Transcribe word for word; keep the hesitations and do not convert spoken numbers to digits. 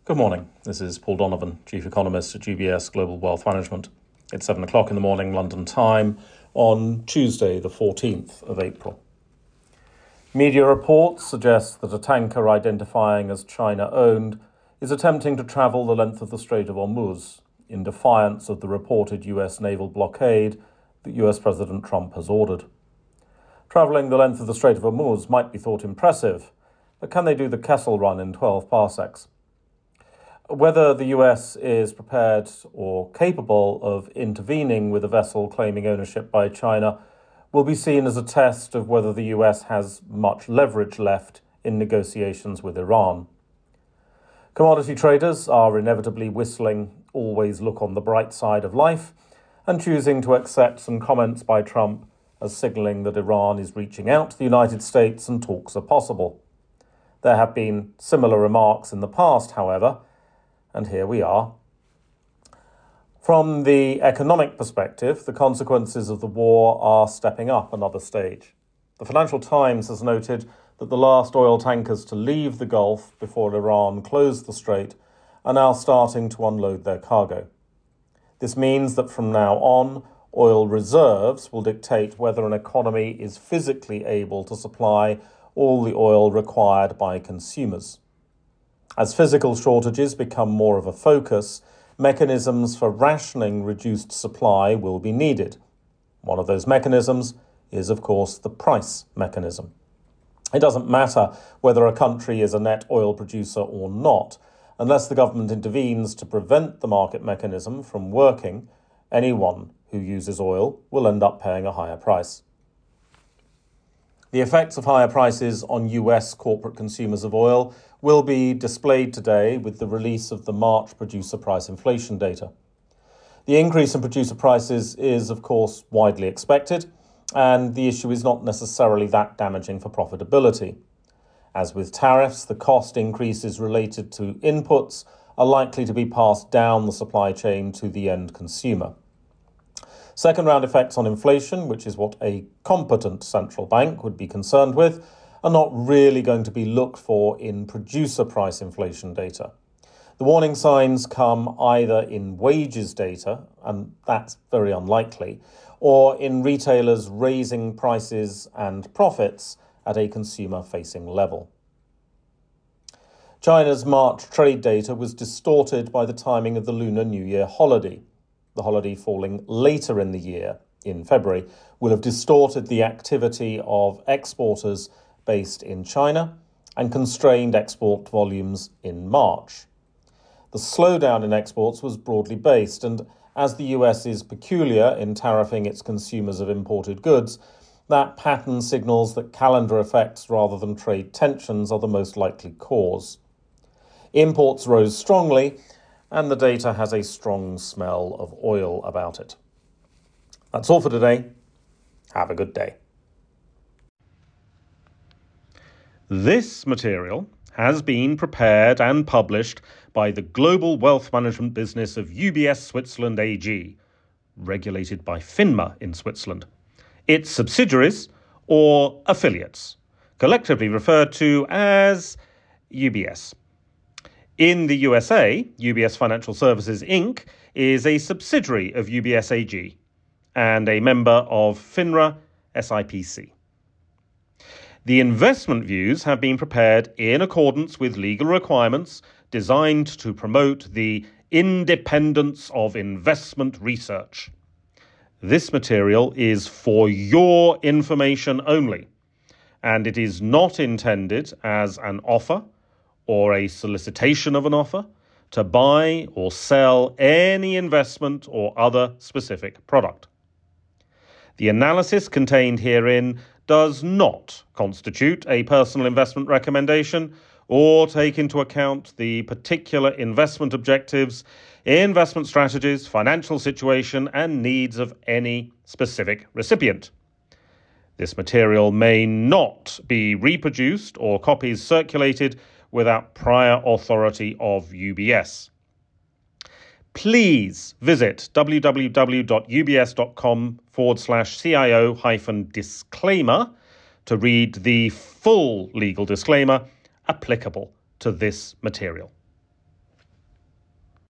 Good morning. This is Paul Donovan, Chief Economist at U B S Global Wealth Management. It's seven o'clock in the morning, London time, on Tuesday, the fourteenth of April. Media reports suggest that a tanker identifying as China-owned is attempting to travel the length of the Strait of Hormuz in defiance of the reported U S naval blockade that U S President Trump has ordered. Travelling the length of the Strait of Hormuz might be thought impressive, but can they do the Kessel Run in twelve parsecs? Whether the U S is prepared or capable of intervening with a vessel claiming ownership by China will be seen as a test of whether the U S has much leverage left in negotiations with Iran. Commodity traders are inevitably whistling, "Always look on the bright side of life," and choosing to accept some comments by Trump as signalling that Iran is reaching out to the United States and talks are possible. There have been similar remarks in the past, however, and here we are. From the economic perspective, the consequences of the war are stepping up another stage. The Financial Times has noted that the last oil tankers to leave the Gulf before Iran closed the strait are now starting to unload their cargo. This means that from now on, oil reserves will dictate whether an economy is physically able to supply all the oil required by consumers. As physical shortages become more of a focus, mechanisms for rationing reduced supply will be needed. One of those mechanisms is, of course, the price mechanism. It doesn't matter whether a country is a net oil producer or not. Unless the government intervenes to prevent the market mechanism from working, anyone who uses oil will end up paying a higher price. The effects of higher prices on U S corporate consumers of oil will be displayed today with the release of the March producer price inflation data. The increase in producer prices is, of course, widely expected, and the issue is not necessarily that damaging for profitability. As with tariffs, the cost increases related to inputs are likely to be passed down the supply chain to the end consumer. Second-round effects on inflation, which is what a competent central bank would be concerned with, are not really going to be looked for in producer price inflation data. The warning signs come either in wages data, and that's very unlikely, or in retailers raising prices and profits at a consumer-facing level. China's March trade data was distorted by the timing of the Lunar New Year holiday. The holiday falling later in the year, in February, will have distorted the activity of exporters based in China and constrained export volumes in March. The slowdown in exports was broadly based, and as the U S is peculiar in tariffing its consumers of imported goods, that pattern signals that calendar effects rather than trade tensions are the most likely cause. Imports rose strongly, and the data has a strong smell of oil about it. That's all for today. Have a good day. This material has been prepared and published by the global wealth management business of U B S Switzerland A G, regulated by FINMA in Switzerland. Its subsidiaries or affiliates, collectively referred to as U B S. In the U S A, U B S Financial Services Incorporated is a subsidiary of U B S A G and a member of FINRA S I P C. The investment views have been prepared in accordance with legal requirements designed to promote the independence of investment research. This material is for your information only, and it is not intended as an offer or a solicitation of an offer to buy or sell any investment or other specific product. The analysis contained herein does not constitute a personal investment recommendation or take into account the particular investment objectives, investment strategies, financial situation, and needs of any specific recipient. This material may not be reproduced or copies circulated without prior authority of U B S. Please visit www.ubs.com forward slash CIO hyphen disclaimer to read the full legal disclaimer applicable to this material.